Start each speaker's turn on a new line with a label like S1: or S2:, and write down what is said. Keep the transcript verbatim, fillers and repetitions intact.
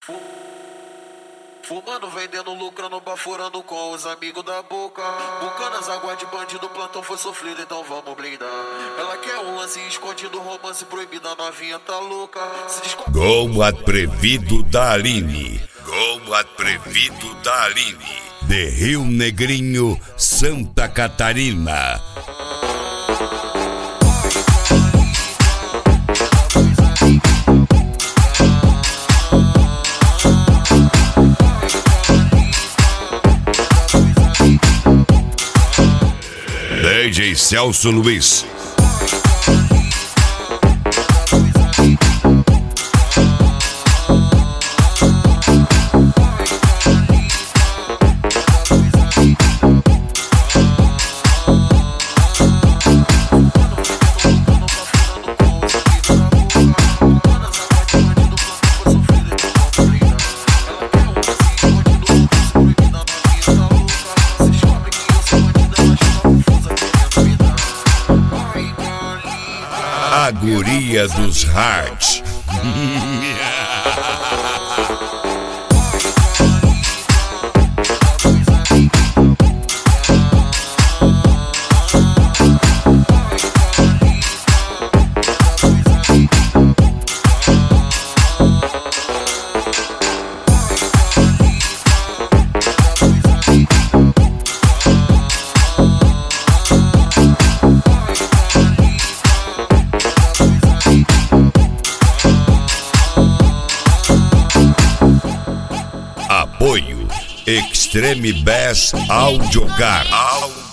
S1: Fu- Fumando, vendendo, lucrando, baforando com os amigos da boca. Bucanas, água de bandido, plantão foi sofrido, então vamos blindar. Ela quer um lance escondido, romance proibido, a novinha tá louca. Se descobre...
S2: Como atrevido da Aline. Como atrevido da Aline. De Rio Negrinho, Santa Catarina. D J Celso Luiz. A guria dos Hearts. Apoio Extreme Bass Audiogar.